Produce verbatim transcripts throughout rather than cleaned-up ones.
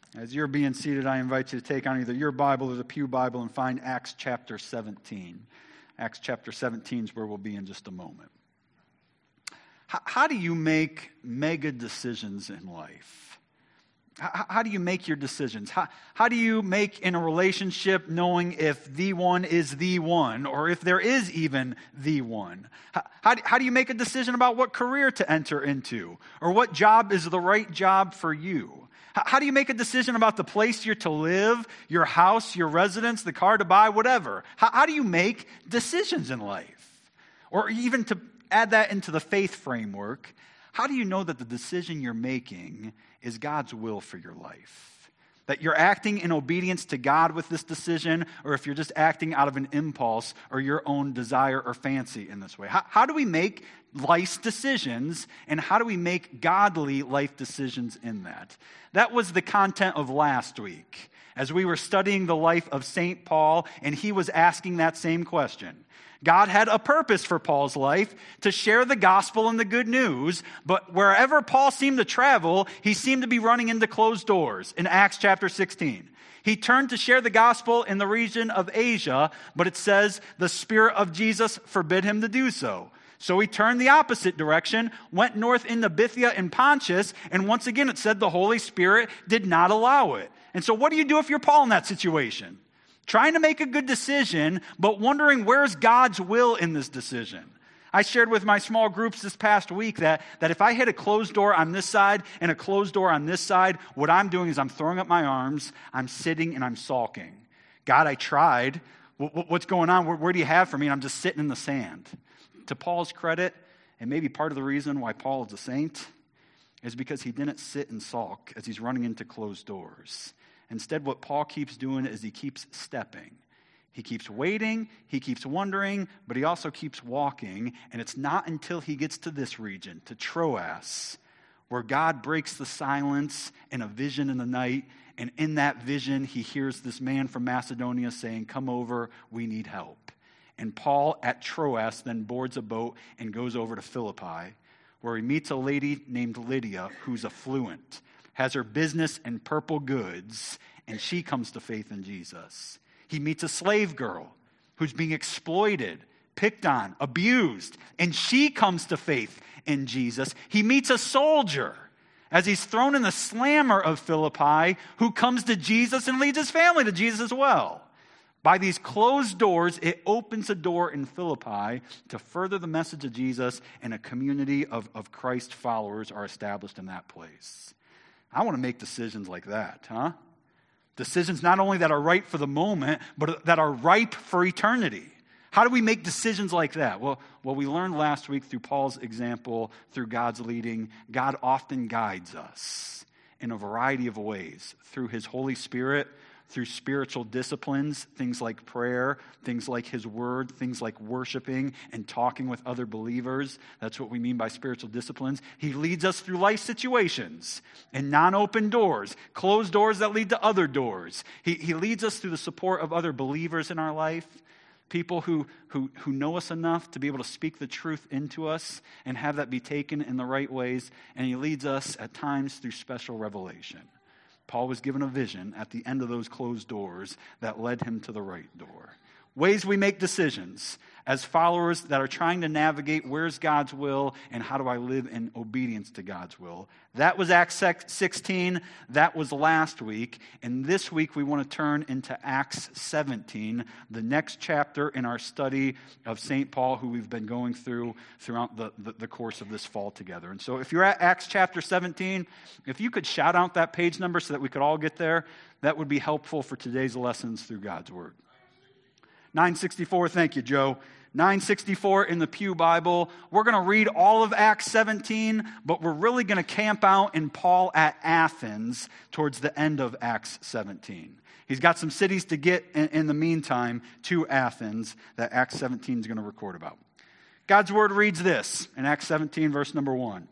As you're being seated, I invite you to take on either your Bible or the Pew Bible and find Acts chapter seventeen. Acts chapter seventeen is where we'll be in just a moment. How, how do you make mega decisions in life? How, how do you make your decisions? How, how do you make in a relationship knowing if the one is the one or if there is even the one? How, how, do, how do you make a decision about what career to enter into or what job is the right job for you? How do you make a decision about the place you're to live, your house, your residence, the car to buy, whatever? How, how do you make decisions in life? Or even to add that into the faith framework, how do you know that the decision you're making is God's will for your life? That you're acting in obedience to God with this decision, or if you're just acting out of an impulse or your own desire or fancy in this way? How, how do we make life's decisions, and how do we make godly life decisions in that? That was the content of last week, as we were studying the life of Saint Paul, and he was asking that same question. God had a purpose for Paul's life, to share the gospel and the good news, but wherever Paul seemed to travel, he seemed to be running into closed doors in Acts chapter sixteen. He turned to share the gospel in the region of Asia, but it says the Spirit of Jesus forbid him to do so. So he turned the opposite direction, went north into Bithynia and Pontus, and once again it said the Holy Spirit did not allow it. And so what do you do if you're Paul in that situation? Trying to make a good decision, but wondering where's God's will in this decision. I shared with my small groups this past week that, that if I hit a closed door on this side and a closed door on this side, what I'm doing is I'm throwing up my arms, I'm sitting, and I'm sulking. God, I tried. What's going on? Where, where do you have for me? And I'm just sitting in the sand. To Paul's credit, and maybe part of the reason why Paul is a saint, is because he didn't sit and sulk as he's running into closed doors. Instead, what Paul keeps doing is he keeps stepping. He keeps waiting, he keeps wondering, but he also keeps walking. And it's not until he gets to this region, to Troas, where God breaks the silence in a vision in the night. And in that vision, he hears this man from Macedonia saying, "Come over, we need help." And Paul at Troas then boards a boat and goes over to Philippi, where he meets a lady named Lydia who's affluent, has her business in purple goods, and she comes to faith in Jesus. He meets a slave girl who's being exploited, picked on, abused, and she comes to faith in Jesus. He meets a soldier as he's thrown in the slammer of Philippi who comes to Jesus and leads his family to Jesus as well. By these closed doors, it opens a door in Philippi to further the message of Jesus, and a community of, of Christ followers are established in that place. I want to make decisions like that, huh? Decisions not only that are right for the moment, but that are ripe for eternity. How do we make decisions like that? Well, well, we learned last week through Paul's example, through God's leading, God often guides us in a variety of ways, through his Holy Spirit, through spiritual disciplines, things like prayer, things like his word, things like worshiping and talking with other believers. That's what we mean by spiritual disciplines. He leads us through life situations and non-open doors, closed doors that lead to other doors. He, he leads us through the support of other believers in our life, people who, who, who know us enough to be able to speak the truth into us and have that be taken in the right ways. And he leads us at times through special revelation. Paul was given a vision at the end of those closed doors that led him to the right door. Ways we make decisions as followers that are trying to navigate where's God's will and how do I live in obedience to God's will. That was Acts sixteen. That was last week. And this week we want to turn into Acts seventeen, the next chapter in our study of Saint Paul, who we've been going through throughout the, the, the course of this fall together. And so if you're at Acts chapter seventeen, if you could shout out that page number so that we could all get there, that would be helpful for today's lessons through God's Word. nine sixty-four, thank you, Joe. nine sixty-four in the Pew Bible. We're going to read all of Acts seventeen, but we're really going to camp out in Paul at Athens towards the end of Acts seventeen. He's got some cities to get in, in the meantime to Athens that Acts seventeen is going to record about. God's Word reads this in Acts seventeen, verse number one.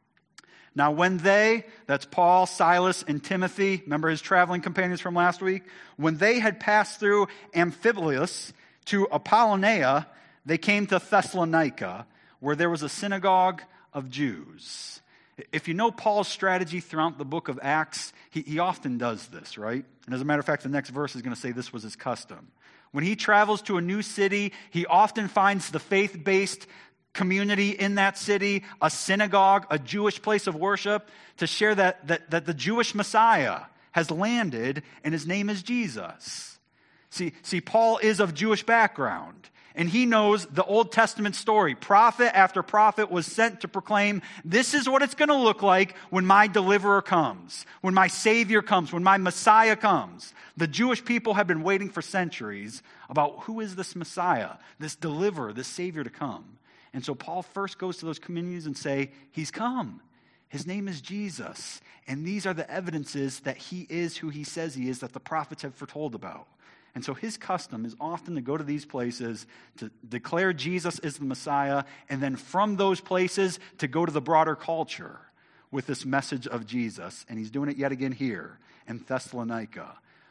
Now when they, that's Paul, Silas, and Timothy, remember his traveling companions from last week? When they had passed through Amphipolis to Apollonia, they came to Thessalonica, where there was a synagogue of Jews. If you know Paul's strategy throughout the book of Acts, he, he often does this, right? And as a matter of fact, the next verse is going to say this was his custom. When he travels to a new city, he often finds the faith-based community in that city, a synagogue, a Jewish place of worship, to share that, that, that the Jewish Messiah has landed and his name is Jesus. See, see, Paul is of Jewish background. And he knows the Old Testament story. Prophet after prophet was sent to proclaim, this is what it's going to look like when my deliverer comes, when my Savior comes, when my Messiah comes. The Jewish people have been waiting for centuries about who is this Messiah, this deliverer, this Savior to come. And so Paul first goes to those communities and say, he's come. His name is Jesus. And these are the evidences that he is who he says he is, that the prophets have foretold about. And so his custom is often to go to these places to declare Jesus is the Messiah, and then from those places to go to the broader culture with this message of Jesus. And he's doing it yet again here in Thessalonica,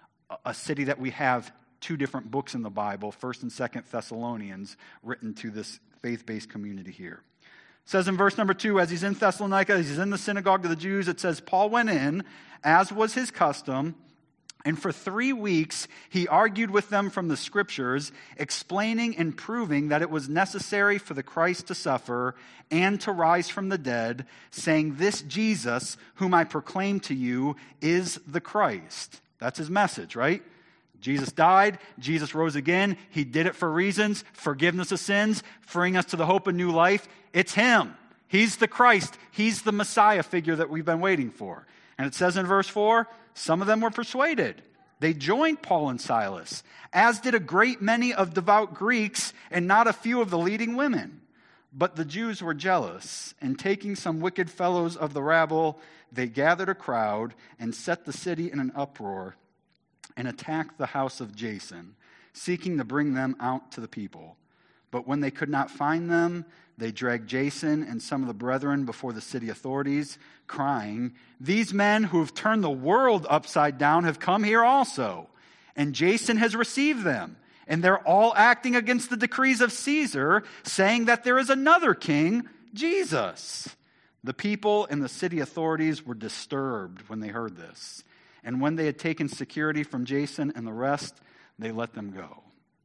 a city that we have two different books in the Bible, First and Second Thessalonians, written to this faith-based community here. It says in verse number two, as he's in Thessalonica, he's in the synagogue of the Jews, it says, Paul went in, as was his custom, and for three weeks, he argued with them from the Scriptures, explaining and proving that it was necessary for the Christ to suffer and to rise from the dead, saying, this Jesus, whom I proclaim to you, is the Christ. That's his message, right? Jesus died. Jesus rose again. He did it for reasons, forgiveness of sins, freeing us to the hope of new life. It's him. He's the Christ. He's the Messiah figure that we've been waiting for. And it says in verse four, some of them were persuaded. They joined Paul and Silas, as did a great many of devout Greeks and not a few of the leading women. But the Jews were jealous, and taking some wicked fellows of the rabble, they gathered a crowd and set the city in an uproar and attacked the house of Jason, seeking to bring them out to the people. But when they could not find them, they dragged Jason and some of the brethren before the city authorities, crying, these men who have turned the world upside down have come here also, and Jason has received them. And they're all acting against the decrees of Caesar, saying that there is another king, Jesus. The people and the city authorities were disturbed when they heard this. And when they had taken security from Jason and the rest, they let them go.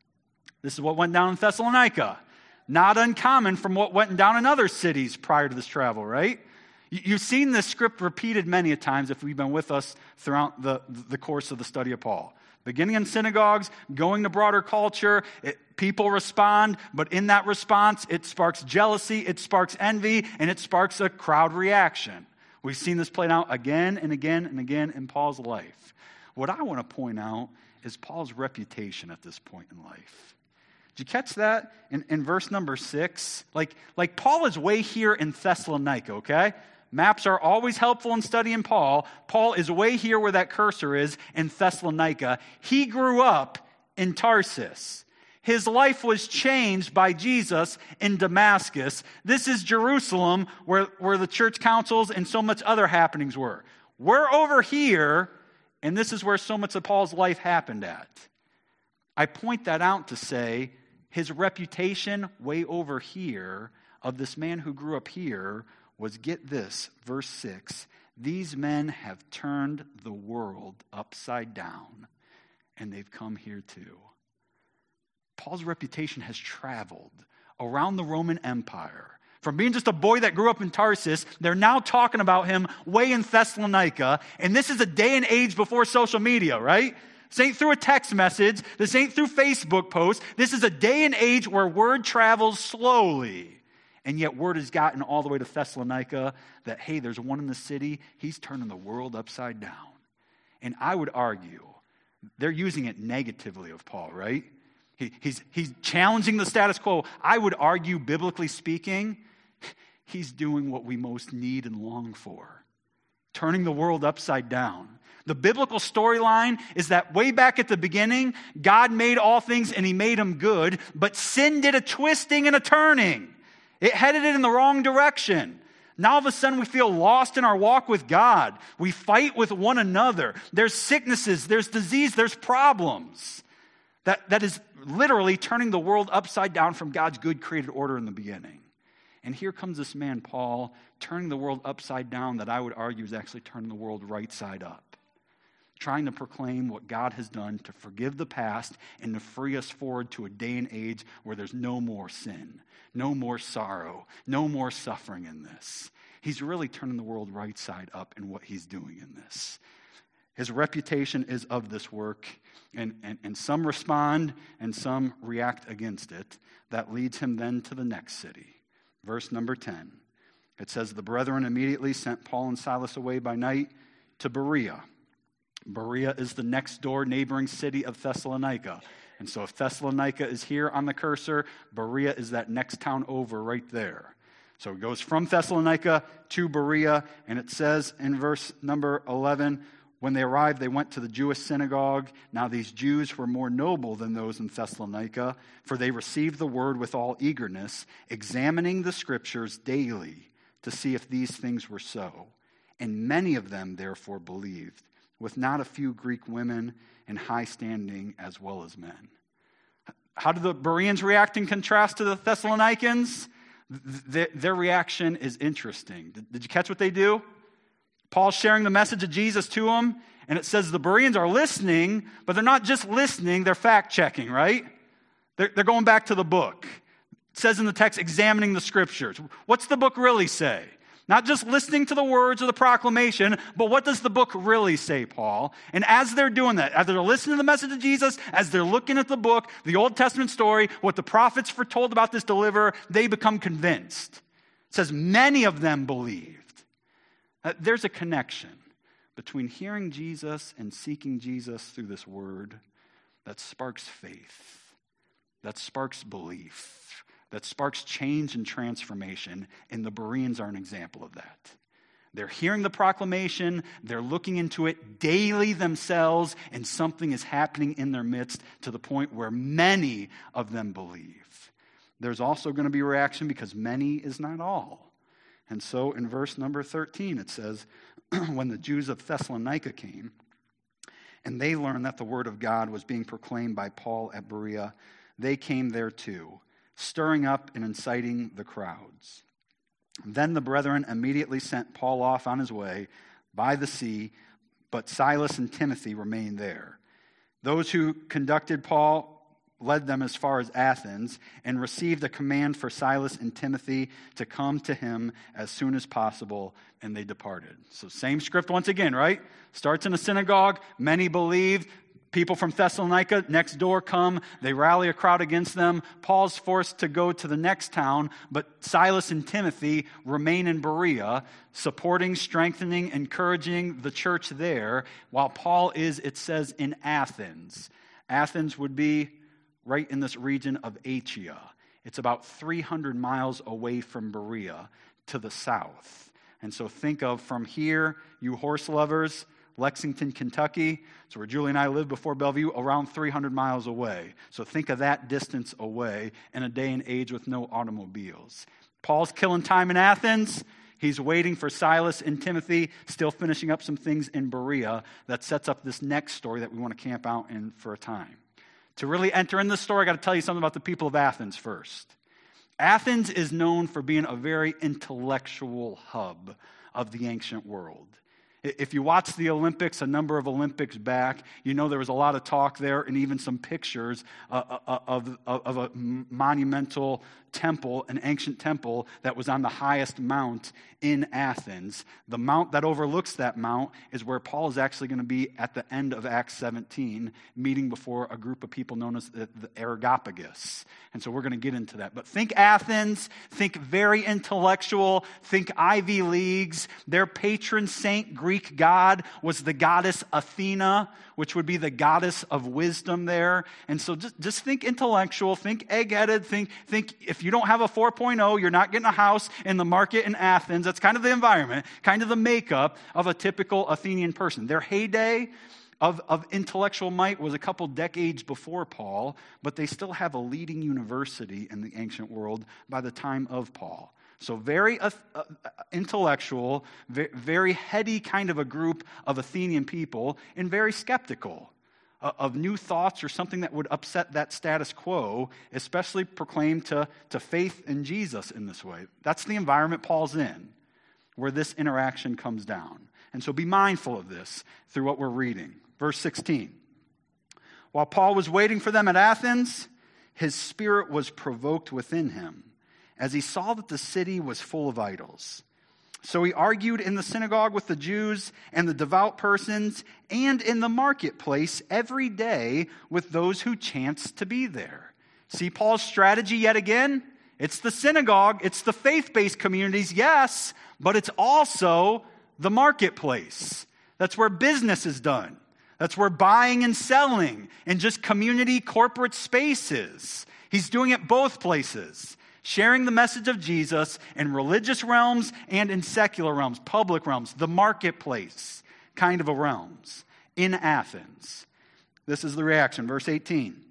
This is what went down in Thessalonica. Not uncommon from what went down in other cities prior to this travel, right? You've seen this script repeated many a times if you've been with us throughout the, the course of the study of Paul. Beginning in synagogues, going to broader culture, it, people respond, but in that response, it sparks jealousy, it sparks envy, and it sparks a crowd reaction. We've seen this played out again and again and again in Paul's life. What I want to point out is Paul's reputation at this point in life. Did you catch that in, in verse number six? Like, like Paul is way here in Thessalonica, okay? Maps are always helpful in studying Paul. Paul is way here where that cursor is in Thessalonica. He grew up in Tarsus. His life was changed by Jesus in Damascus. This is Jerusalem where, where the church councils and so much other happenings were. We're over here, and this is where so much of Paul's life happened at. I point that out to say his reputation way over here of this man who grew up here was, get this, verse six, these men have turned the world upside down, and they've come here too. Paul's reputation has traveled around the Roman Empire. From being just a boy that grew up in Tarsus, they're now talking about him way in Thessalonica, and this is a day and age before social media, right? This ain't through a text message. This ain't through Facebook posts. This is a day and age where word travels slowly. And yet word has gotten all the way to Thessalonica that, hey, there's one in the city. He's turning the world upside down. And I would argue they're using it negatively of Paul, right? He, he's, he's challenging the status quo. I would argue, biblically speaking, he's doing what we most need and long for, turning the world upside down. The biblical storyline is that way back at the beginning, God made all things and he made them good, but sin did a twisting and a turning. It headed it in the wrong direction. Now all of a sudden we feel lost in our walk with God. We fight with one another. There's sicknesses, there's disease, there's problems. That, that is literally turning the world upside down from God's good created order in the beginning. And here comes this man, Paul, turning the world upside down that I would argue is actually turning the world right side up, trying to proclaim what God has done to forgive the past and to free us forward to a day and age where there's no more sin, no more sorrow, no more suffering in this. He's really turning the world right side up in what he's doing in this. His reputation is of this work, and, and, and some respond and some react against it. That leads him then to the next city. Verse number ten. It says, the brethren immediately sent Paul and Silas away by night to Berea. Berea is the next door neighboring city of Thessalonica. And so if Thessalonica is here on the cursor, Berea is that next town over right there. So it goes from Thessalonica to Berea, and it says in verse number eleven, when they arrived, they went to the Jewish synagogue. Now these Jews were more noble than those in Thessalonica, for they received the word with all eagerness, examining the scriptures daily to see if these things were so. And many of them therefore believed, with not a few Greek women in high standing as well as men. How do the Bereans react in contrast to the Thessalonians? Their, their reaction is interesting. Did, did you catch what they do? Paul's sharing the message of Jesus to them, and it says the Bereans are listening, but they're not just listening, they're fact-checking, right? They're, they're going back to the book. It says in the text, examining the scriptures. What's the book really say? Not just listening to the words of the proclamation, but what does the book really say, Paul? And as they're doing that, as they're listening to the message of Jesus, as they're looking at the book, the Old Testament story, what the prophets foretold about this deliverer, they become convinced. It says many of them believed. Uh, there's a connection between hearing Jesus and seeking Jesus through this word that sparks faith, that sparks belief, that sparks change and transformation, and the Bereans are an example of that. They're hearing the proclamation, they're looking into it daily themselves, and something is happening in their midst to the point where many of them believe. There's also going to be a reaction because many is not all. And so in verse number thirteen, it says, when the Jews of Thessalonica came, and they learned that the word of God was being proclaimed by Paul at Berea, they came there too, stirring up and inciting the crowds. Then the brethren immediately sent Paul off on his way by the sea, but Silas and Timothy remained there. Those who conducted Paul led them as far as Athens, and received a command for Silas and Timothy to come to him as soon as possible, and they departed. So same script once again, right? Starts in a synagogue, many believed. People from Thessalonica next door come, they rally a crowd against them. Paul's forced to go to the next town, but Silas and Timothy remain in Berea, supporting, strengthening, encouraging the church there, while Paul is, it says, in Athens. Athens would be right in this region of Achaia. It's about three hundred miles away from Berea to the south. And so think of from here, you horse lovers, Lexington, Kentucky. So where Julie and I lived before Bellevue, around three hundred miles away. So think of that distance away in a day and age with no automobiles. Paul's killing time in Athens. He's waiting for Silas and Timothy, still finishing up some things in Berea that sets up this next story that we want to camp out in for a time. To really enter in this story, I got to tell you something about the people of Athens first. Athens is known for being a very intellectual hub of the ancient world. If you watch the Olympics, a number of Olympics back, you know there was a lot of talk there and even some pictures uh, of, of, of a monumental temple, an ancient temple that was on the highest mount in Athens. The mount that overlooks that mount is where Paul is actually going to be at the end of Acts seventeen, meeting before a group of people known as the, the Areopagus. And so we're going to get into that. But think Athens, think very intellectual, think Ivy Leagues. Their patron saint, Greek god, was the goddess Athena, which would be the goddess of wisdom there. And so just, just think intellectual, think egg-headed, think, think if you don't have a four point oh, you're not getting a house in the market in Athens. That's kind of the environment, kind of the makeup of a typical Athenian person. Their heyday of, of intellectual might was a couple decades before Paul, but they still have a leading university in the ancient world by the time of Paul. So very uh, uh, intellectual, very, very heady kind of a group of Athenian people, and very skeptical of new thoughts or something that would upset that status quo, especially proclaim to, to faith in Jesus in this way. That's the environment Paul's in, where this interaction comes down. And so be mindful of this through what we're reading. Verse sixteen. While Paul was waiting for them at Athens, his spirit was provoked within him, as he saw that the city was full of idols. So he argued in the synagogue with the Jews and the devout persons, and in the marketplace every day with those who chanced to be there. See Paul's strategy yet again? It's the synagogue, it's the faith-based communities, yes, but it's also the marketplace. That's where business is done. That's where buying and selling and just community corporate spaces. He's doing it both places. Sharing the message of Jesus in religious realms and in secular realms, public realms, the marketplace kind of a realms in Athens. This is the reaction, verse eighteen.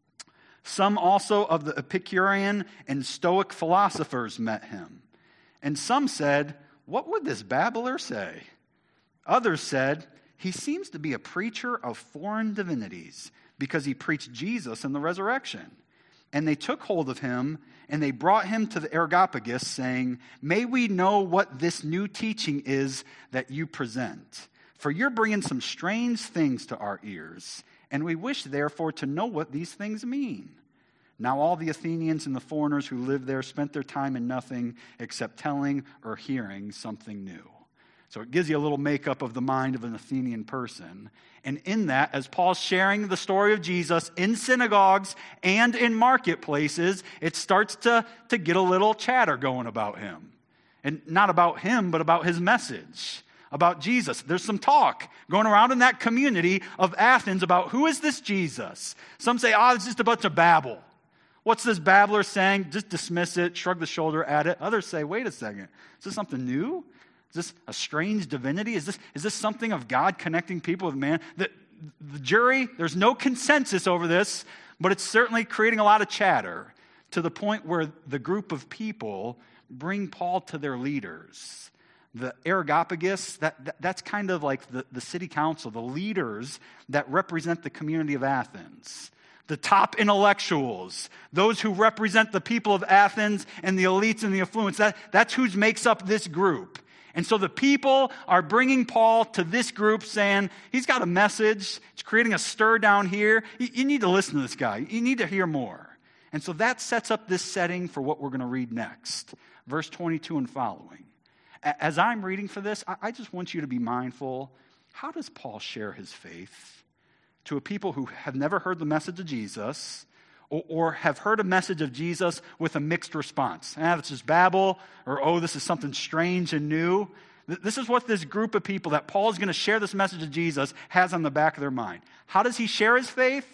Some also of the Epicurean and Stoic philosophers met him. And some said, "What would this babbler say?" Others said, "He seems to be a preacher of foreign divinities, because he preached Jesus and the resurrection." And they took hold of him, and they brought him to the Areopagus, saying, "May we know what this new teaching is that you present? For you're bringing some strange things to our ears, and we wish therefore to know what these things mean." Now all the Athenians and the foreigners who lived there spent their time in nothing except telling or hearing something new. So it gives you a little makeup of the mind of an Athenian person. And in that, as Paul's sharing the story of Jesus in synagogues and in marketplaces, it starts to, to get a little chatter going about him. And not about him, but about his message, about Jesus. There's some talk going around in that community of Athens about who is this Jesus? Some say, oh, it's just a bunch of babble. What's this babbler saying? Just dismiss it, shrug the shoulder at it. Others say, wait a second, is this something new? Is this a strange divinity? Is this, is this something of God connecting people with man? The, the jury, there's no consensus over this, but it's certainly creating a lot of chatter to the point where the group of people bring Paul to their leaders. The Areopagus, that, that, that's kind of like the, the city council, the leaders that represent the community of Athens. The top intellectuals, those who represent the people of Athens and the elites and the affluents, that, that's who makes up this group. And so the people are bringing Paul to this group saying, he's got a message, it's creating a stir down here. You, you need to listen to this guy. You need to hear more. And so that sets up this setting for what we're going to read next. Verse twenty-two and following. As I'm reading for this, I, I just want you to be mindful. How does Paul share his faith to a people who have never heard the message of Jesus, or, or have heard a message of Jesus with a mixed response? Ah, this is babble, or oh, this is something strange and new. This is what this group of people that Paul is going to share this message of Jesus has on the back of their mind. How does he share his faith?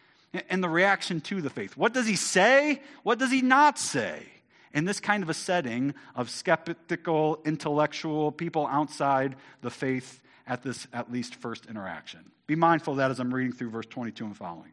And the reaction to the faith. What does he say? What does he not say? In this kind of a setting of skeptical, intellectual people outside the faith at this at least first interaction. Be mindful of that as I'm reading through verse twenty-two and following.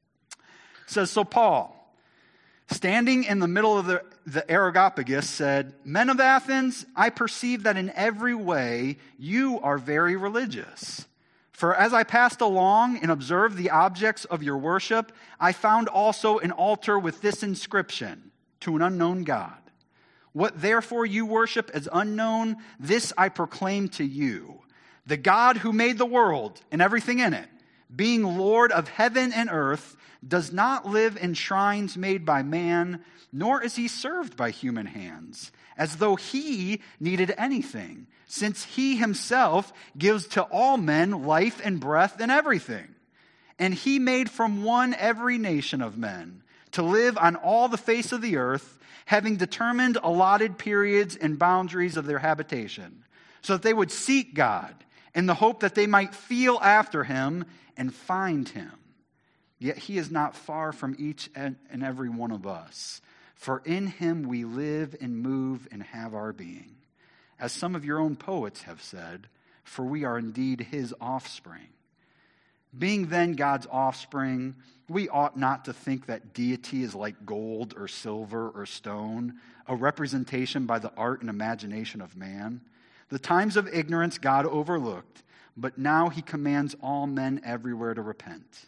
It says, so Paul, standing in the middle of the, the Areopagus, said, "Men of Athens, I perceive that in every way you are very religious. For as I passed along and observed the objects of your worship, I found also an altar with this inscription, to an unknown God. What therefore you worship as unknown, this I proclaim to you. The God who made the world and everything in it, being Lord of heaven and earth, does not live in shrines made by man, nor is he served by human hands, as though he needed anything, since he himself gives to all men life and breath and everything. And he made from one every nation of men, to live on all the face of the earth, having determined allotted periods and boundaries of their habitation, so that they would seek God, in the hope that they might feel after him and find him. Yet he is not far from each and every one of us, for in him we live and move and have our being. As some of your own poets have said, for we are indeed his offspring. Being then God's offspring, we ought not to think that deity is like gold or silver or stone, a representation by the art and imagination of man. The times of ignorance God overlooked, but now he commands all men everywhere to repent.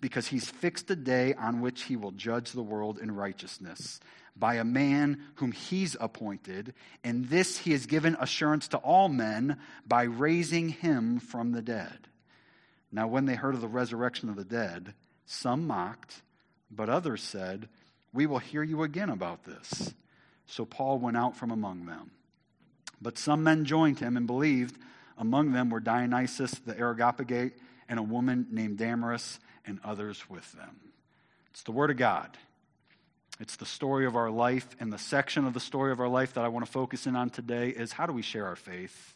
because he's fixed a day on which he will judge the world in righteousness by a man whom he's appointed, and this he has given assurance to all men by raising him from the dead. Now when they heard of the resurrection of the dead, some mocked, but others said, we will hear you again about this. So Paul went out from among them. But some men joined him and believed. Among them were Dionysius the Areopagite and a woman named Damaris, and others with them. It's the Word of God. It's the story of our life, and the section of the story of our life that I want to focus in on today is how do we share our faith?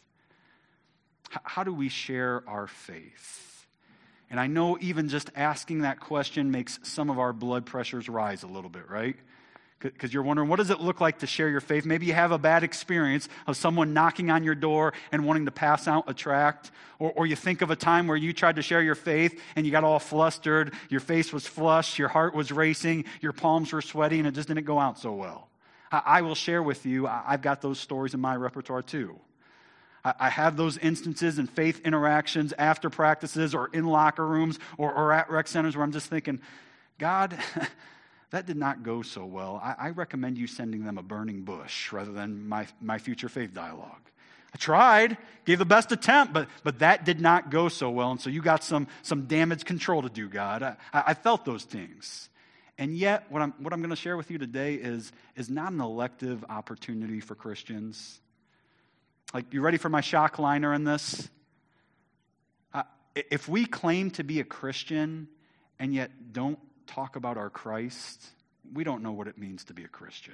How do we share our faith? And I know even just asking that question makes some of our blood pressures rise a little bit, right? Because you're wondering, what does it look like to share your faith? Maybe you have a bad experience of someone knocking on your door and wanting to pass out a tract. Or, or you think of a time where you tried to share your faith and you got all flustered, your face was flushed, your heart was racing, your palms were sweaty, and it just didn't go out so well. I, I will share with you, I, I've got those stories in my repertoire too. I, I have those instances in faith interactions after practices or in locker rooms or, or at rec centers where I'm just thinking, God... that did not go so well. I, I recommend you sending them a burning bush rather than my, my future faith dialogue. I tried, gave the best attempt, but but that did not go so well. And so you got some some damage control to do, God. I, I felt those things. And yet, what I'm what I'm going to share with you today is, is not an elective opportunity for Christians. Like, you ready for my shock liner in this? Uh, if we claim to be a Christian and yet don't talk about our Christ, we don't know what it means to be a Christian.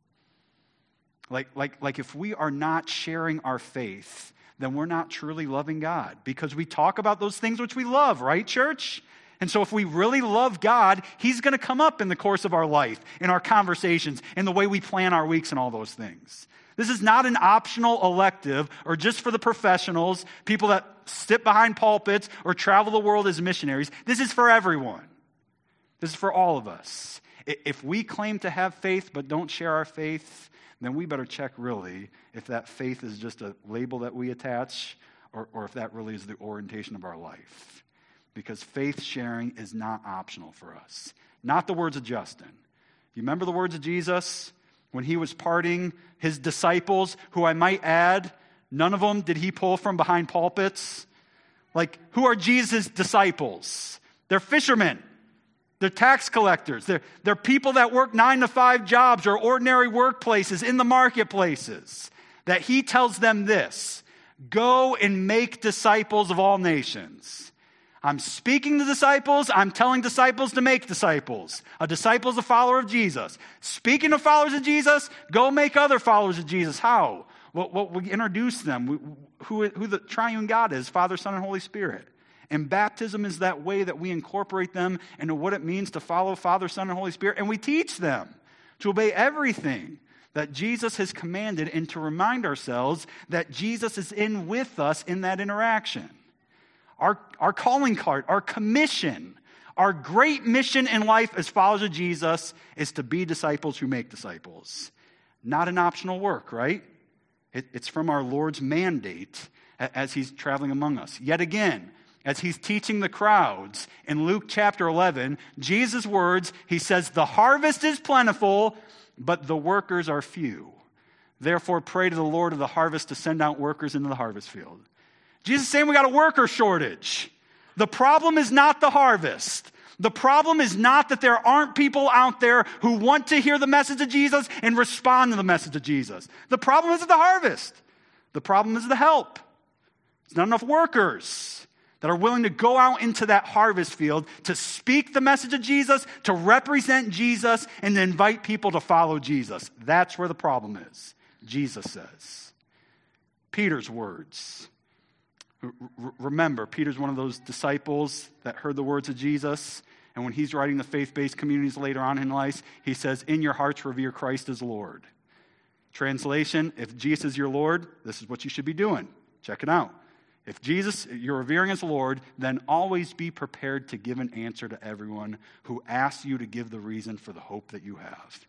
Like, like, like if we are not sharing our faith, then we're not truly loving God, because we talk about those things which we love, right, church? And so if we really love God, he's going to come up in the course of our life, in our conversations, in the way we plan our weeks and all those things. This is not an optional elective or just for the professionals, people that sit behind pulpits or travel the world as missionaries. This is for everyone. This is for all of us. If we claim to have faith but don't share our faith, then we better check really if that faith is just a label that we attach or, or if that really is the orientation of our life. Because faith sharing is not optional for us. Not the words of Justin. You remember the words of Jesus when he was parting his disciples, who I might add, none of them did he pull from behind pulpits. Like, who are Jesus' disciples? They're fishermen. They're tax collectors. They're, they're people that work nine to five jobs or ordinary workplaces in the marketplaces. That he tells them this, go and make disciples of all nations. I'm speaking to disciples. I'm telling disciples to make disciples. A disciple is a follower of Jesus. Speaking to followers of Jesus, go make other followers of Jesus. How? Well, well we introduce them. We, who, who the triune God is, Father, Son, and Holy Spirit. And baptism is that way that we incorporate them into what it means to follow Father, Son, and Holy Spirit. And we teach them to obey everything that Jesus has commanded and to remind ourselves that Jesus is in with us in that interaction. Our, our calling card, our commission, our great mission in life as followers of Jesus is to be disciples who make disciples. Not an optional work, right? It, it's from our Lord's mandate as he's traveling among us. Yet again, as he's teaching the crowds in Luke chapter eleven, Jesus' words, he says, the harvest is plentiful, but the workers are few. Therefore, pray to the Lord of the harvest to send out workers into the harvest field. Jesus is saying we got a worker shortage. The problem is not the harvest. The problem is not that there aren't people out there who want to hear the message of Jesus and respond to the message of Jesus. The problem isn't the harvest. The problem is the help. There's not enough workers that are willing to go out into that harvest field to speak the message of Jesus, to represent Jesus, and to invite people to follow Jesus. That's where the problem is, Jesus says. Peter's words. R- remember, Peter's one of those disciples that heard the words of Jesus, and when he's writing the faith-based communities later on in life, he says, in your hearts revere Christ as Lord. Translation, if Jesus is your Lord, this is what you should be doing. Check it out. If Jesus, you're revering as Lord, then always be prepared to give an answer to everyone who asks you to give the reason for the hope that you have.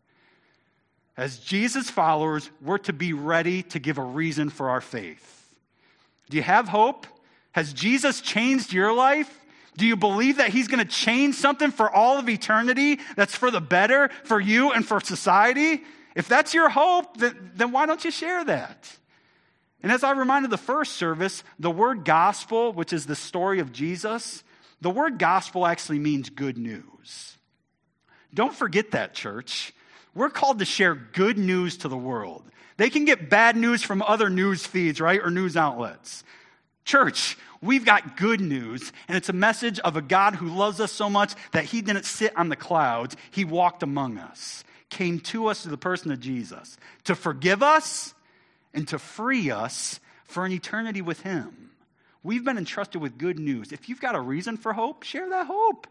As Jesus followers, we're to be ready to give a reason for our faith. Do you have hope? Has Jesus changed your life? Do you believe that he's going to change something for all of eternity that's for the better for you and for society? If that's your hope, then, then why don't you share that? And as I reminded the first service, the word gospel, which is the story of Jesus, the word gospel actually means good news. Don't forget that, church. We're called to share good news to the world. They can get bad news from other news feeds, right, or news outlets. Church, we've got good news, and it's a message of a God who loves us so much that he didn't sit on the clouds. He walked among us, came to us through the person of Jesus to forgive us and to free us for an eternity with him. We've been entrusted with good news. If you've got a reason for hope, share that hope.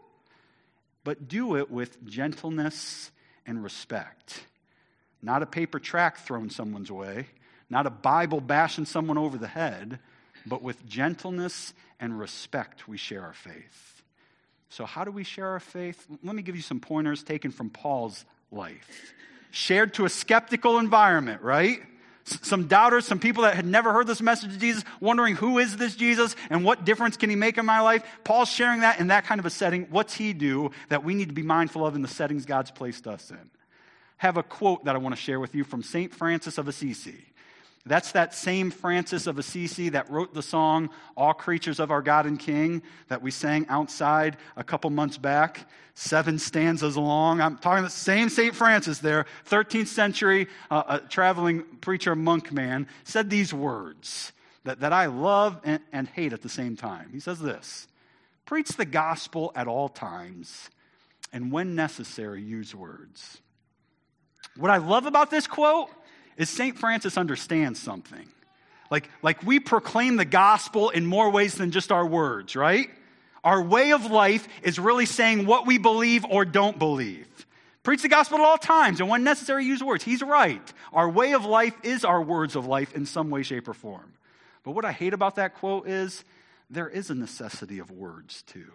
But do it with gentleness and respect. Not a paper tract thrown someone's way, not a Bible bashing someone over the head, but with gentleness and respect we share our faith. So how do we share our faith? Let me give you some pointers taken from Paul's life. Shared to a skeptical environment, right? Some doubters, some people that had never heard this message of Jesus, wondering who is this Jesus and what difference can he make in my life? Paul's sharing that in that kind of a setting. What's he do that we need to be mindful of in the settings God's placed us in? I have a quote that I want to share with you from Saint Francis of Assisi. That's that same Francis of Assisi that wrote the song, All Creatures of Our God and King, that we sang outside a couple months back. Seven stanzas long. I'm talking the same Saint Francis there, thirteenth century, uh, a traveling preacher, monk man, said these words that, that I love and, and hate at the same time. He says this, preach the gospel at all times, and when necessary, use words. What I love about this quote is Saint Francis understands something. Like, like we proclaim the gospel in more ways than just our words, right? Our way of life is really saying what we believe or don't believe. Preach the gospel at all times, and when necessary, use words. He's right. Our way of life is our words of life in some way, shape, or form. But what I hate about that quote is there is a necessity of words too.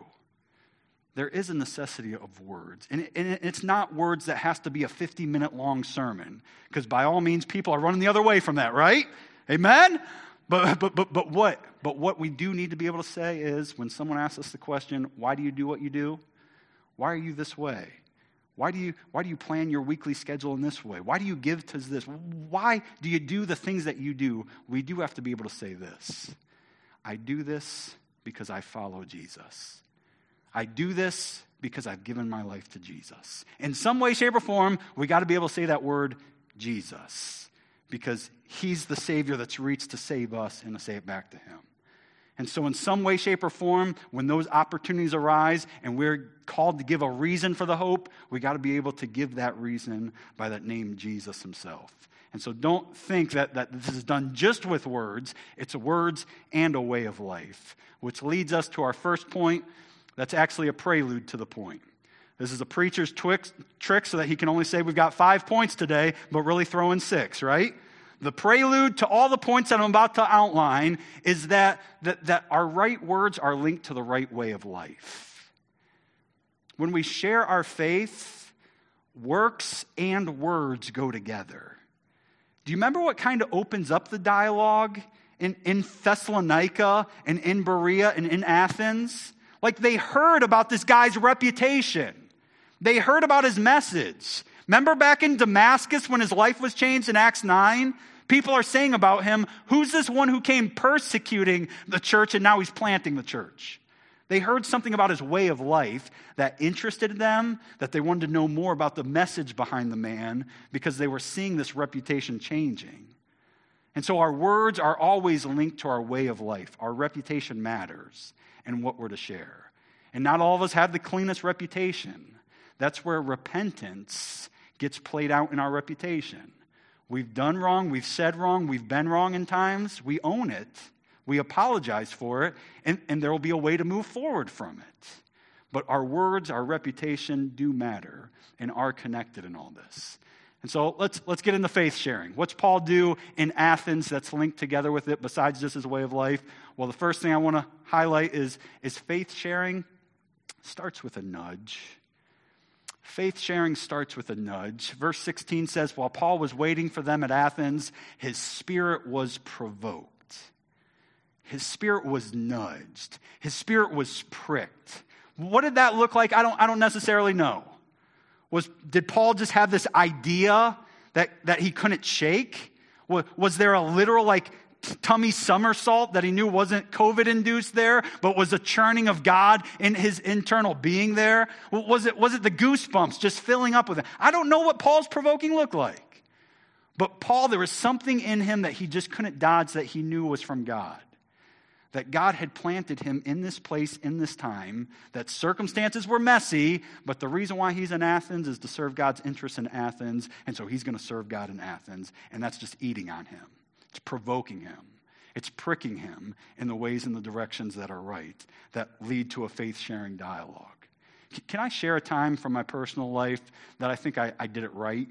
There is a necessity of words. And, it, and it's not words that has to be a fifty-minute long sermon, because by all means, people are running the other way from that, right? Amen? But, but, but, but what? But what we do need to be able to say is, when someone asks us the question, why do you do what you do? Why are you this way? Why do you, why do you plan your weekly schedule in this way? Why do you give to this? Why do you do the things that you do? We do have to be able to say this. I do this because I follow Jesus. I do this because I've given my life to Jesus. In some way, shape, or form, we got to be able to say that word, Jesus, because he's the Savior that's reached to save us and to say it back to him. And so in some way, shape, or form, when those opportunities arise and we're called to give a reason for the hope, we got to be able to give that reason by that name, Jesus himself. And so don't think that, that this is done just with words. It's words and a way of life, which leads us to our first point. That's actually a prelude to the point. This is a preacher's twic- trick so that he can only say we've got five points today, but really throw in six, right? The prelude to all the points that I'm about to outline is that, that, that our right words are linked to the right way of life. When we share our faith, works and words go together. Do you remember what kind of opens up the dialogue in, in Thessalonica and in Berea and in Athens? Like they heard about this guy's reputation. They heard about his message. Remember back in Damascus when his life was changed in Acts nine? People are saying about him, who's this one who came persecuting the church and now he's planting the church? They heard something about his way of life that interested them, that they wanted to know more about the message behind the man because they were seeing this reputation changing. And so our words are always linked to our way of life. Our reputation matters and what we're to share. And not all of us have the cleanest reputation. That's where repentance gets played out in our reputation. We've done wrong, we've said wrong, we've been wrong in times. We own it. We apologize for it, and, and there will be a way to move forward from it. But our words, our reputation do matter and are connected in all this. And so let's let's get into faith sharing. What's Paul do in Athens that's linked together with it besides just his way of life? Well, the first thing I want to highlight is, is faith sharing starts with a nudge. Faith sharing starts with a nudge. Verse sixteen says, while Paul was waiting for them at Athens, his spirit was provoked. his spirit was nudged. His spirit was pricked. What did that look like? I don't, I don't necessarily know. Was, did Paul just have this idea that, that he couldn't shake? Was, was there a literal like tummy somersault that he knew wasn't COVID-induced there, but was a churning of God in his internal being there? Was it, was it the goosebumps just filling up with it? I don't know what Paul's provoking looked like. But Paul, there was something in him that he just couldn't dodge that he knew was from God. That God had planted him in this place, in this time, that circumstances were messy, but the reason why he's in Athens is to serve God's interests in Athens, and so he's going to serve God in Athens, and that's just eating on him. It's provoking him. It's pricking him in the ways and the directions that are right, that lead to a faith-sharing dialogue. Can I share a time from my personal life that I think I, I did it right?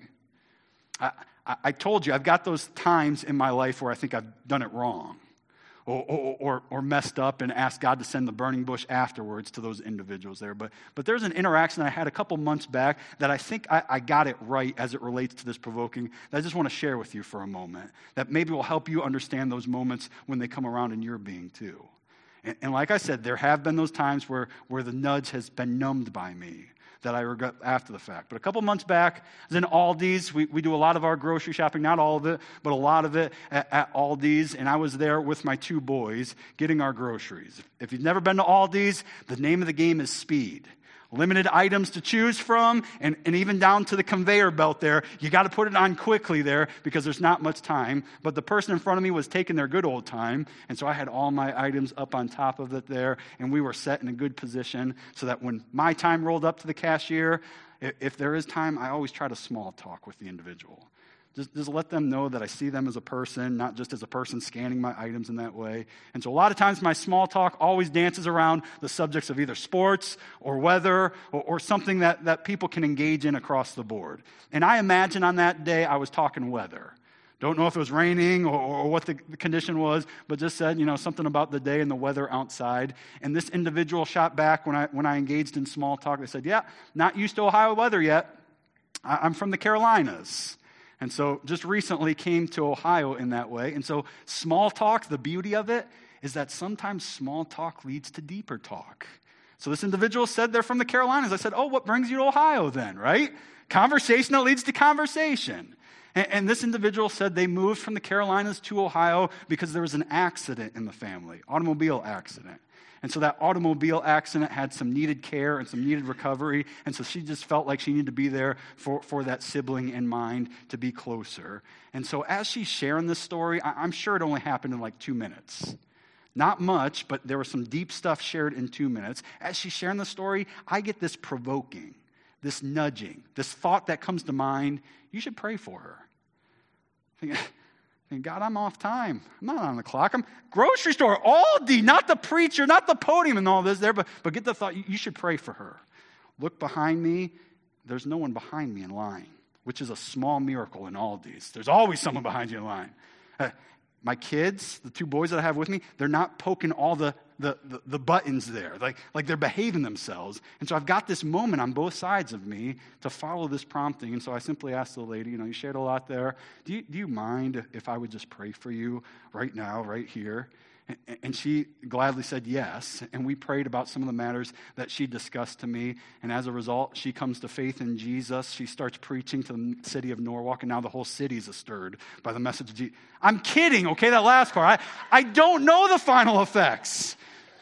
I, I, I told you, I've got those times in my life where I think I've done it wrong. Or, or, or, or messed up and asked God to send the burning bush afterwards to those individuals there. But, but there's an interaction I had a couple months back that I think I, I got it right as it relates to this provoking that I just want to share with you for a moment. That maybe will help you understand those moments when they come around in your being too. And, and like I said, there have been those times where, where the nudge has been numbed by me that I regret after the fact. But a couple months back, I was in Aldi's. We, we do a lot of our grocery shopping, not all of it, but a lot of it at, at Aldi's. And I was there with my two boys getting our groceries. If you've never been to Aldi's, the name of the game is speed. Limited items to choose from, and, and even down to the conveyor belt there. You got to put it on quickly there because there's not much time. But the person in front of me was taking their good old time, and so I had all my items up on top of it there, and we were set in a good position so that when my time rolled up to the cashier, if, if there is time, I always try to small talk with the individual. Just, just let them know that I see them as a person, not just as a person scanning my items in that way. And so a lot of times my small talk always dances around the subjects of either sports or weather or, or something that, that people can engage in across the board. And I imagine on that day I was talking weather. Don't know if it was raining or, or what the condition was, but just said, you know, something about the day and the weather outside. And this individual shot back when I, when I engaged in small talk. They said, yeah, not used to Ohio weather yet. I, I'm from the Carolinas. And so just recently came to Ohio in that way. And so small talk, the beauty of it is that sometimes small talk leads to deeper talk. So this individual said they're from the Carolinas. I said, oh, what brings you to Ohio then, right? Conversation that leads to conversation. And, and this individual said they moved from the Carolinas to Ohio because there was an accident in the family, automobile accident. And so that automobile accident had some needed care and some needed recovery. And so she just felt like she needed to be there for, for that sibling in mind to be closer. And so as she's sharing this story, I, I'm sure it only happened in like two minutes. Not much, but there was some deep stuff shared in two minutes. As she's sharing the story, I get this provoking, this nudging, this thought that comes to mind. You should pray for her. Thinking, God, I'm off time. I'm not on the clock. I'm grocery store, Aldi, not the preacher, not the podium and all this there, but, but get the thought, you, you should pray for her. Look behind me. There's no one behind me in line, which is a small miracle in Aldi's. There's always someone behind you in line. Uh, my kids, the two boys that I have with me, they're not poking all the, the, the, the buttons there. Like, like they're behaving themselves. And so I've got this moment on both sides of me to follow this prompting. And so I simply asked the lady, you know, you shared a lot there. Do you, do you mind if I would just pray for you right now, right here? And she gladly said yes, and we prayed about some of the matters that she discussed to me, and as a result, she comes to faith in Jesus. She starts preaching to the city of Norwalk, and now the whole city is stirred by the message of Jesus. I'm kidding, okay, that last part. I, I don't know the final effects.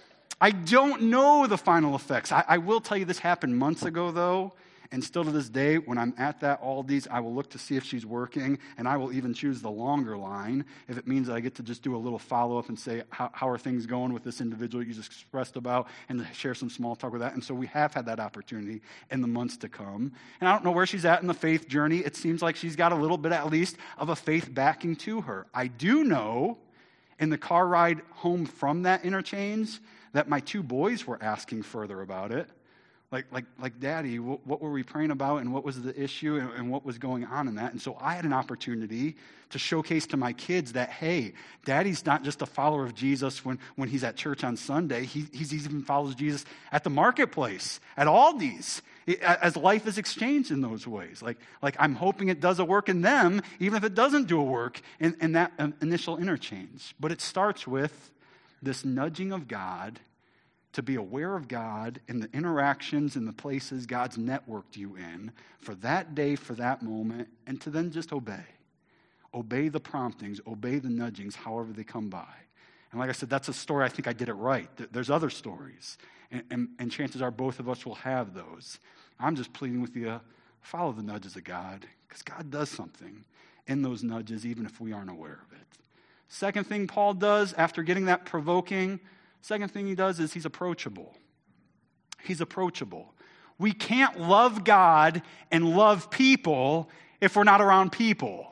I don't know the final effects. I, I will tell you this happened months ago, though, and still to this day, when I'm at that Aldi's, I will look to see if she's working, and I will even choose the longer line if it means that I get to just do a little follow-up and say, how, how are things going with this individual you just expressed about, and to share some small talk with that. And so we have had that opportunity in the months to come. And I don't know where she's at in the faith journey. It seems like she's got a little bit, at least, of a faith backing to her. I do know, in the car ride home from that interchange, that my two boys were asking further about it. Like, like, like, Daddy, what, what were we praying about, and what was the issue, and, and what was going on in that? And so I had an opportunity to showcase to my kids that, hey, Daddy's not just a follower of Jesus when, when he's at church on Sunday. He he's even follows Jesus at the marketplace, at Aldi's, as life is exchanged in those ways. Like, like I'm hoping it does a work in them, even if it doesn't do a work in, in that initial interchange. But it starts with this nudging of God, to be aware of God and the interactions and the places God's networked you in for that day, for that moment, and to then just obey. Obey the promptings, obey the nudgings, however they come by. And like I said, that's a story I think I did it right. There's other stories, and, and, and chances are both of us will have those. I'm just pleading with you, follow the nudges of God, because God does something in those nudges, even if we aren't aware of it. Second thing Paul does after getting that provoking, second thing he does is he's approachable. He's approachable. We can't love God and love people if we're not around people.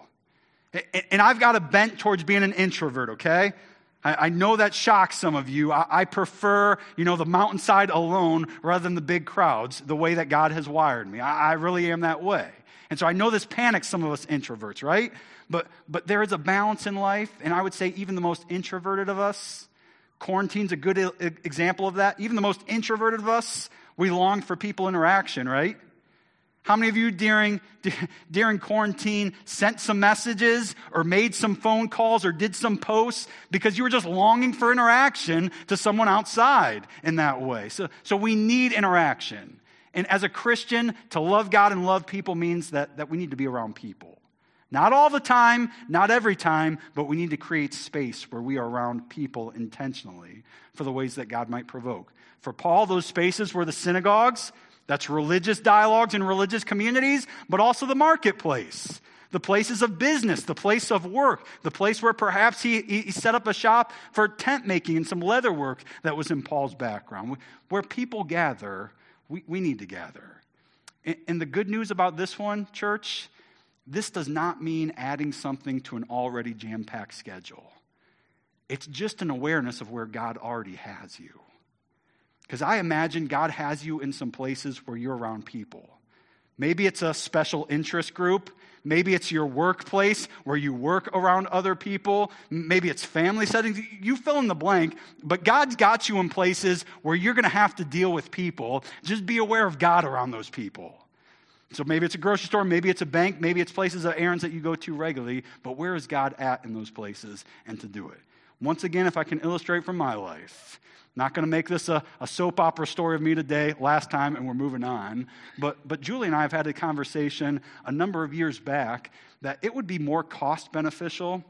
And I've got a bent towards being an introvert, okay? I know that shocks some of you. I prefer, you know, the mountainside alone rather than the big crowds, the way that God has wired me. I really am that way. And so I know this panics some of us introverts, right? But but there is a balance in life, and I would say even the most introverted of us, quarantine's a good example of that. Even the most introverted of us, we long for people interaction, right? How many of you during, during quarantine sent some messages or made some phone calls or did some posts because you were just longing for interaction to someone outside in that way? So, so we need interaction. And as a Christian, to love God and love people means that, that we need to be around people. Not all the time, not every time, but we need to create space where we are around people intentionally for the ways that God might provoke. For Paul, those spaces were the synagogues. That's religious dialogues and religious communities, but also the marketplace, the places of business, the place of work, the place where perhaps he, he set up a shop for tent making and some leather work that was in Paul's background. Where people gather, we, we need to gather. And, and the good news about this one, church, this does not mean adding something to an already jam-packed schedule. It's just an awareness of where God already has you. Because I imagine God has you in some places where you're around people. Maybe it's a special interest group. Maybe it's your workplace where you work around other people. Maybe it's family settings. You fill in the blank, but God's got you in places where you're going to have to deal with people. Just be aware of God around those people. So maybe it's a grocery store, maybe it's a bank, maybe it's places of errands that you go to regularly, but where is God at in those places and to do it? Once again, if I can illustrate from my life, not going to make this a, a soap opera story of me today, last time, and we're moving on. But but Julie and I have had a conversation a number of years back that it would be more cost beneficial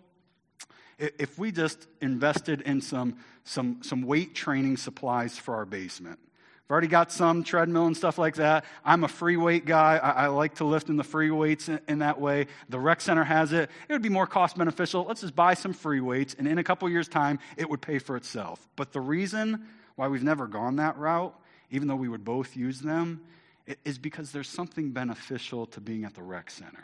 if we just invested in some some some weight training supplies for our basement. I've already got some treadmill and stuff like that. I'm a free weight guy. I, I like to lift in the free weights in, in that way. The rec center has it. It would be more cost beneficial. Let's just buy some free weights, and in a couple years' time, it would pay for itself. But the reason why we've never gone that route, even though we would both use them, is because there's something beneficial to being at the rec center.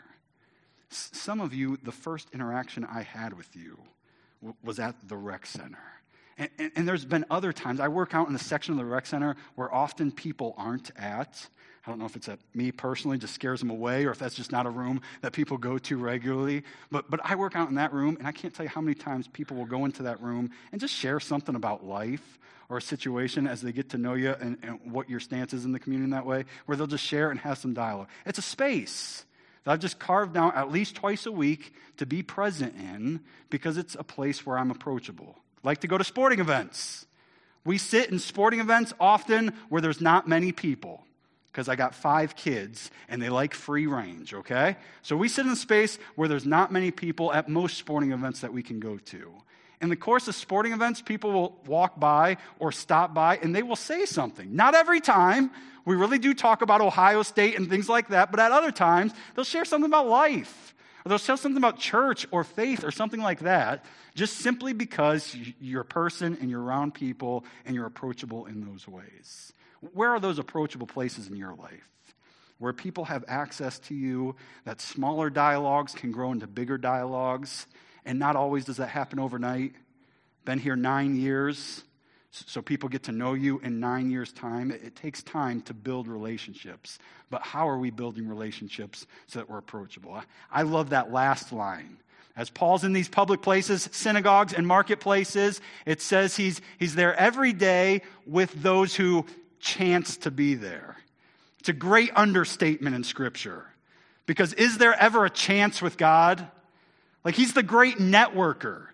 S- some of you, the first interaction I had with you w- was at the rec center. And, and, and there's been other times, I work out in a section of the rec center where often people aren't at. I don't know if it's at me personally, just scares them away, or if that's just not a room that people go to regularly. But but I work out in that room, and I can't tell you how many times people will go into that room and just share something about life or a situation as they get to know you and, and what your stance is in the community in that way, where they'll just share and have some dialogue. It's a space that I've just carved out at least twice a week to be present in because it's a place where I'm approachable. Like to go to sporting events. We sit in sporting events often where there's not many people because I got five kids and they like free range, okay? So we sit in a space where there's not many people at most sporting events that we can go to. In the course of sporting events, people will walk by or stop by and they will say something. Not every time. We really do talk about Ohio State and things like that, but at other times, they'll share something about life. Or they'll share something about church or faith or something like that, just simply because you're a person and you're around people and you're approachable in those ways. Where are those approachable places in your life? Where people have access to you, that smaller dialogues can grow into bigger dialogues, and not always does that happen overnight. Been here nine years, so people get to know you in nine years' time. It takes time to build relationships. But how are we building relationships so that we're approachable? I love that last line. As Paul's in these public places, synagogues and marketplaces, it says he's, he's there every day with those who chance to be there. It's a great understatement in Scripture. Because is there ever a chance with God? Like, he's the great networker.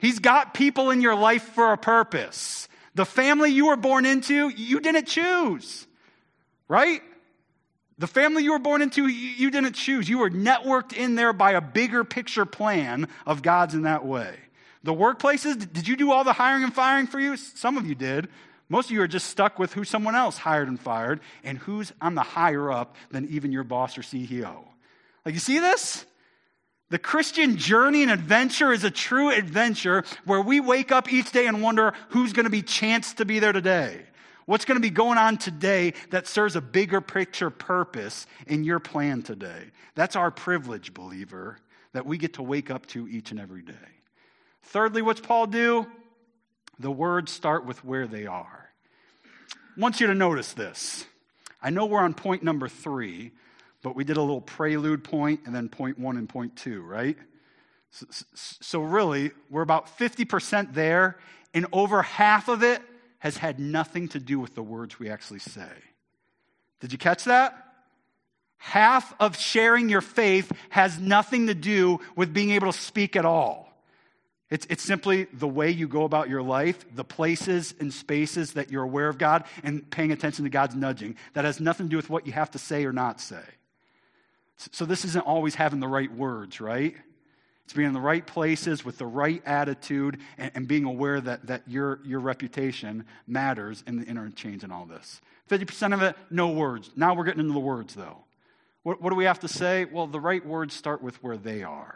He's got people in your life for a purpose. The family you were born into, you didn't choose, right? The family you were born into, you didn't choose. You were networked in there by a bigger picture plan of God's in that way. The workplaces, did you do all the hiring and firing for you? Some of you did. Most of you are just stuck with who someone else hired and fired and who's on the higher up than even your boss or C E O. Like, you see this? The Christian journey and adventure is a true adventure where we wake up each day and wonder who's going to be chanced to be there today. What's going to be going on today that serves a bigger picture purpose in your plan today? That's our privilege, believer, that we get to wake up to each and every day. Thirdly, what's Paul do? The words start with where they are. I want you to notice this. I know we're on point number three, but we did a little prelude point and then point one and point two, right? So, so really, we're about fifty percent there, and over half of it has had nothing to do with the words we actually say. Did you catch that? Half of sharing your faith has nothing to do with being able to speak at all. It's, it's simply the way you go about your life, the places and spaces that you're aware of God and paying attention to God's nudging. That has nothing to do with what you have to say or not say. So, so this isn't always having the right words, right? It's being in the right places with the right attitude and, and being aware that, that your, your reputation matters in the interchange and all this. fifty percent of it, no words. Now we're getting into the words, though. What, what do we have to say? Well, the right words start with where they are.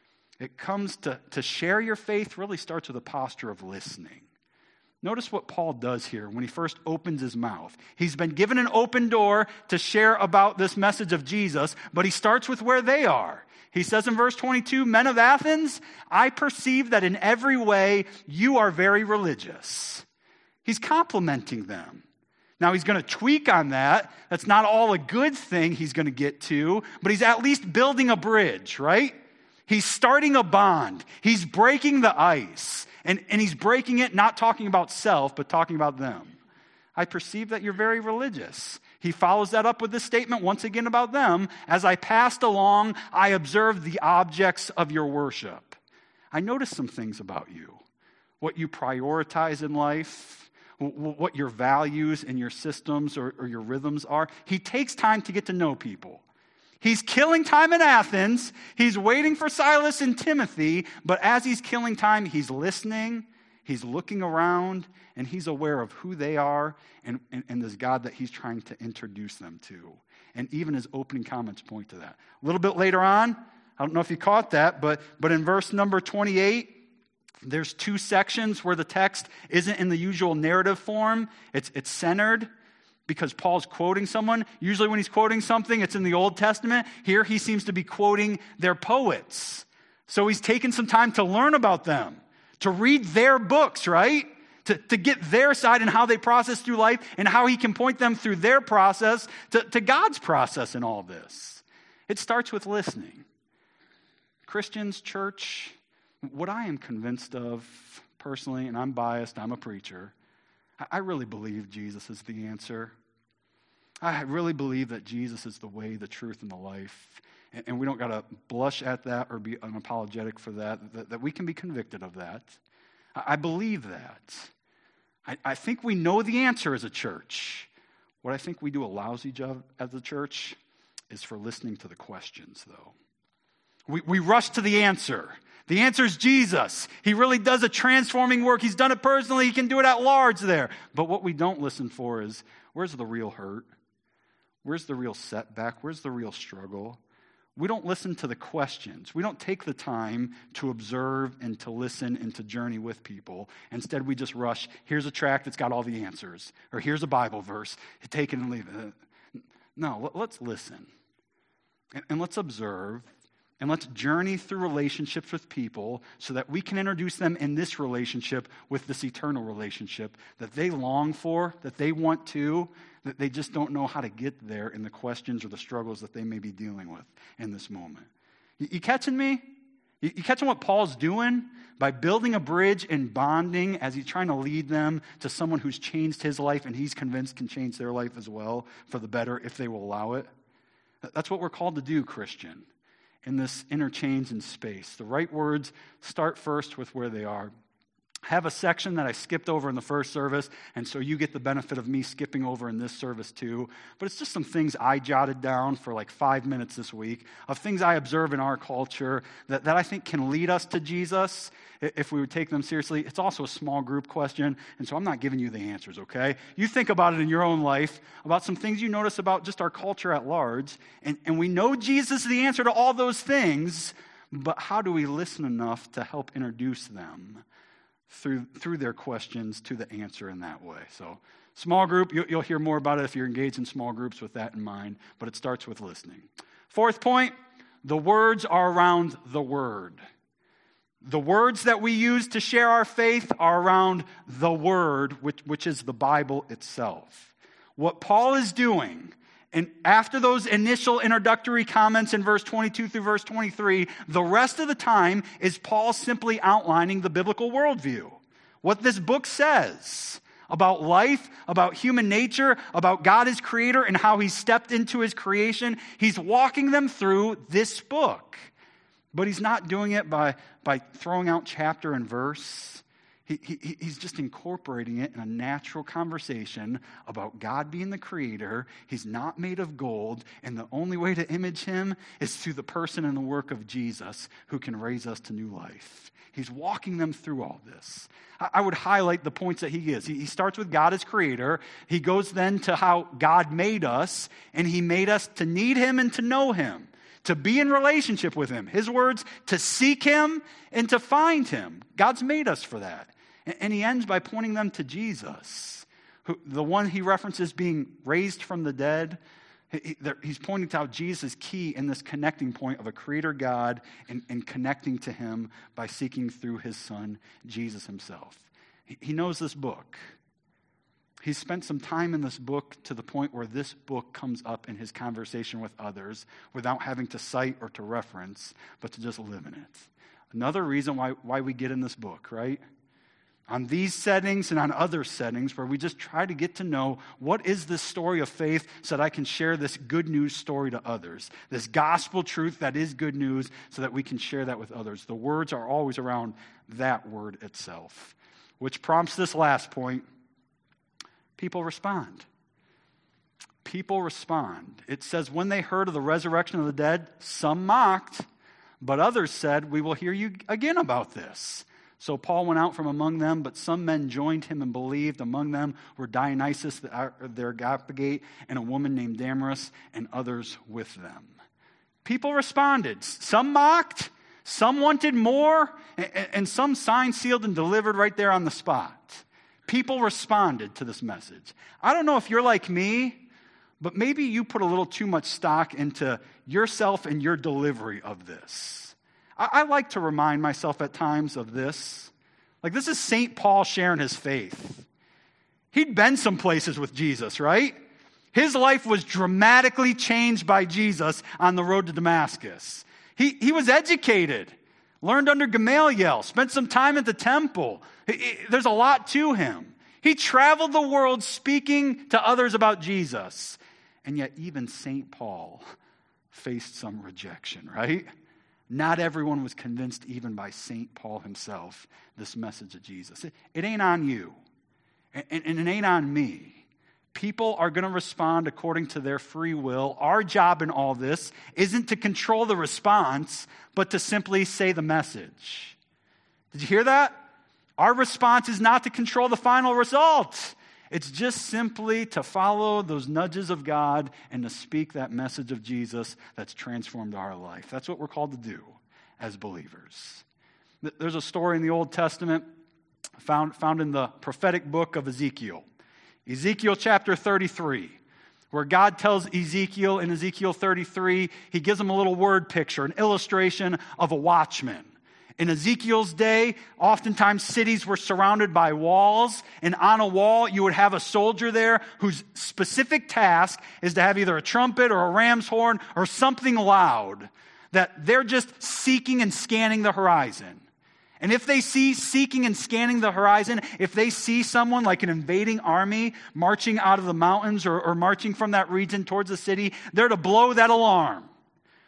It comes to, to share your faith really starts with a posture of listening. Notice what Paul does here when he first opens his mouth. He's been given an open door to share about this message of Jesus, but he starts with where they are. He says in verse twenty-two, "Men of Athens, I perceive that in every way you are very religious." He's complimenting them. Now he's going to tweak on that. That's not all a good thing he's going to get to, but he's at least building a bridge, right? He's starting a bond. He's breaking the ice. And, and he's breaking it, not talking about self, but talking about them. I perceive that you're very religious. He follows that up with this statement once again about them. As I passed along, I observed the objects of your worship. I noticed some things about you. What you prioritize in life, what your values and your systems or, or your rhythms are. He takes time to get to know people. He's killing time in Athens. He's waiting for Silas and Timothy. But as he's killing time, he's listening, he's looking around, and he's aware of who they are and, and, and this God that he's trying to introduce them to. And even his opening comments point to that. A little bit later on, I don't know if you caught that, but, but in verse number twenty-eight, there's two sections where the text isn't in the usual narrative form. It's, it's centered. Because Paul's quoting someone. Usually when he's quoting something, it's in the Old Testament. Here he seems to be quoting their poets. So he's taken some time to learn about them, to read their books, right? To, to get their side and how they process through life and how he can point them through their process to, to God's process in all this. It starts with listening. Christians, church, what I am convinced of personally, and I'm biased, I'm a preacher, I really believe Jesus is the answer. I really believe that Jesus is the way, the truth, and the life. And, and we don't got to blush at that or be unapologetic for that, that, that we can be convicted of that. I, I believe that. I, I think we know the answer as a church. What I think we do a lousy job as a church is for listening to the questions, though. We, we rush to the answer. The answer is Jesus. He really does a transforming work. He's done it personally. He can do it at large there. But what we don't listen for is, where's the real hurt? Where's the real setback? Where's the real struggle? We don't listen to the questions. We don't take the time to observe and to listen and to journey with people. Instead, we just rush, here's a tract that's got all the answers. Or here's a Bible verse. Take it and leave it. No, let's listen. And let's observe. And let's journey through relationships with people so that we can introduce them in this relationship with this eternal relationship that they long for, that they want to, that they just don't know how to get there in the questions or the struggles that they may be dealing with in this moment. You, you catching me? You, you catching what Paul's doing? By building a bridge and bonding as he's trying to lead them to someone who's changed his life and he's convinced can change their life as well for the better if they will allow it. That's what we're called to do, Christian. in this interchange in space. The right words start first with where they are. I have a section that I skipped over in the first service, and so you get the benefit of me skipping over in this service too. But it's just some things I jotted down for like five minutes this week of things I observe in our culture that, that I think can lead us to Jesus if we would take them seriously. It's also a small group question, and so I'm not giving you the answers, okay? You think about it in your own life, about some things you notice about just our culture at large, and, and we know Jesus is the answer to all those things, but how do we listen enough to help introduce them through through their questions to the answer in that way? So small group, you'll, you'll hear more about it if you're engaged in small groups with that in mind, but it starts with listening. Fourth point, the words are around the Word. The words that we use to share our faith are around the Word, which, which is the Bible itself. What Paul is doing, and after those initial introductory comments in verse twenty-two through verse twenty-three, the rest of the time is Paul simply outlining the biblical worldview. What this book says about life, about human nature, about God as creator, and how he stepped into his creation. He's walking them through this book. But he's not doing it by, by throwing out chapter and verse. He, he, he's just incorporating it in a natural conversation about God being the creator. He's not made of gold, and the only way to image him is through the person and the work of Jesus, who can raise us to new life. He's walking them through all this. I, I would highlight the points that he gives. He, he starts with God as creator. He goes then to how God made us, and he made us to need him and to know him, to be in relationship with him. His words, to seek him and to find him. God's made us for that. And he ends by pointing them to Jesus, who, the one he references being raised from the dead. He, he's pointing to how Jesus is key in this connecting point of a creator God and, and connecting to him by seeking through his son, Jesus himself. He, he knows this book. He's spent some time in this book to the point where this book comes up in his conversation with others without having to cite or to reference, but to just live in it. Another reason why, why we get in this book, right? On these settings and on other settings where we just try to get to know what is this story of faith so that I can share this good news story to others. This gospel truth that is good news so that we can share that with others. The words are always around that word itself. Which prompts this last point. People respond. People respond. It says, when they heard of the resurrection of the dead, some mocked, but others said, we will hear you again about this. So Paul went out from among them, but some men joined him and believed. Among them were Dionysius the Areopagite and a woman named Damaris, and others with them. People responded. Some mocked, some wanted more, and some signed, sealed, and delivered right there on the spot. People responded to this message. I don't know if you're like me, but maybe you put a little too much stock into yourself and your delivery of this. I like to remind myself at times of this. Like, this is Saint Paul sharing his faith. He'd been some places with Jesus, right? His life was dramatically changed by Jesus on the road to Damascus. He, he was educated, learned under Gamaliel, spent some time at the temple. There's a lot to him. He traveled the world speaking to others about Jesus. And yet even Saint Paul faced some rejection, right? Not everyone was convinced, even by Saint Paul himself, this message of Jesus. It, it ain't on you, and, and it ain't on me. People are going to respond according to their free will. Our job in all this isn't to control the response, but to simply say the message. Did you hear that? Our response is not to control the final result. It's just simply to follow those nudges of God and to speak that message of Jesus that's transformed our life. That's what we're called to do as believers. There's a story in the Old Testament found, found in the prophetic book of Ezekiel. Ezekiel chapter thirty-three, where God tells Ezekiel in Ezekiel thirty-three, he gives him a little word picture, an illustration of a watchman. In Ezekiel's day, oftentimes cities were surrounded by walls, and on a wall you would have a soldier there whose specific task is to have either a trumpet or a ram's horn or something loud, that they're just seeking and scanning the horizon. And if they see seeking and scanning the horizon, if they see someone like an invading army marching out of the mountains or, or marching from that region towards the city, they're to blow that alarm.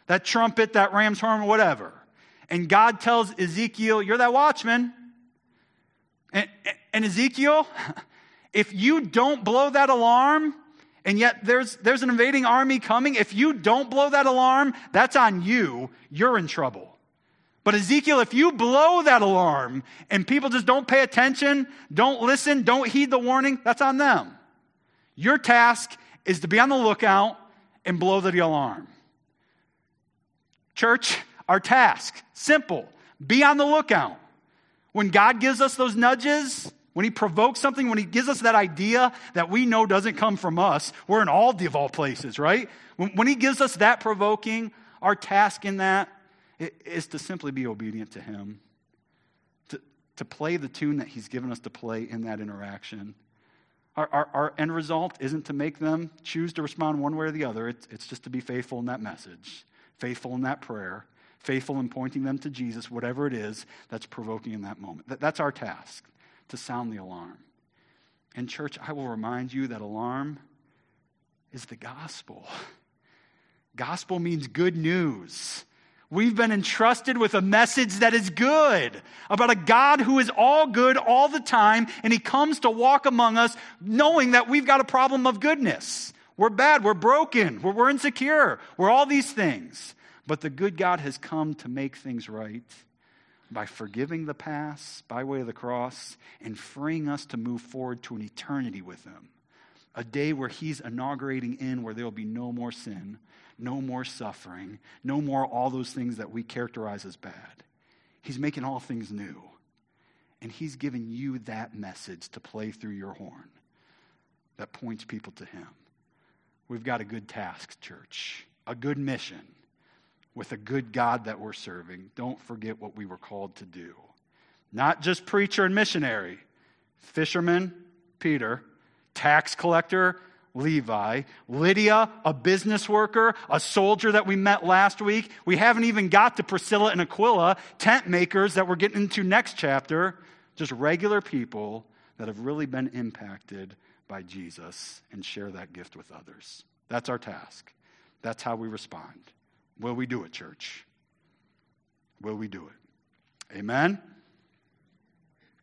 that trumpet, that ram's horn, whatever. And God tells Ezekiel, you're that watchman. And, and Ezekiel, if you don't blow that alarm, and yet there's, there's an invading army coming, if you don't blow that alarm, that's on you. You're in trouble. But Ezekiel, if you blow that alarm and people just don't pay attention, don't listen, don't heed the warning, that's on them. Your task is to be on the lookout and blow the alarm. Church, our task, simple, be on the lookout. When God gives us those nudges, when he provokes something, when he gives us that idea that we know doesn't come from us, we're in all of all places, right? When, when he gives us that provoking, our task in that is to simply be obedient to him, to, to play the tune that he's given us to play in that interaction. Our, our, our end result isn't to make them choose to respond one way or the other. It's, it's just to be faithful in that message, faithful in that prayer, faithful in pointing them to Jesus, whatever it is that's provoking in that moment. That, that's our task, to sound the alarm. And church, I will remind you that alarm is the gospel. Gospel means good news. We've been entrusted with a message that is good, about a God who is all good all the time, and he comes to walk among us knowing that we've got a problem of goodness. We're bad, we're broken, we're, we're insecure, we're all these things. But the good God has come to make things right by forgiving the past by way of the cross and freeing us to move forward to an eternity with him. A day where he's inaugurating in where there will be no more sin, no more suffering, no more all those things that we characterize as bad. He's making all things new. And he's given you that message to play through your horn that points people to him. We've got a good task, church, a good mission with a good God that we're serving. Don't forget what we were called to do. Not just preacher and missionary, fisherman, Peter, tax collector, Levi, Lydia, a business worker, a soldier that we met last week. We haven't even got to Priscilla and Aquila, tent makers that we're getting into next chapter. Just regular people that have really been impacted by Jesus and share that gift with others. That's our task. That's how we respond. Will we do it, church? Will we do it? Amen?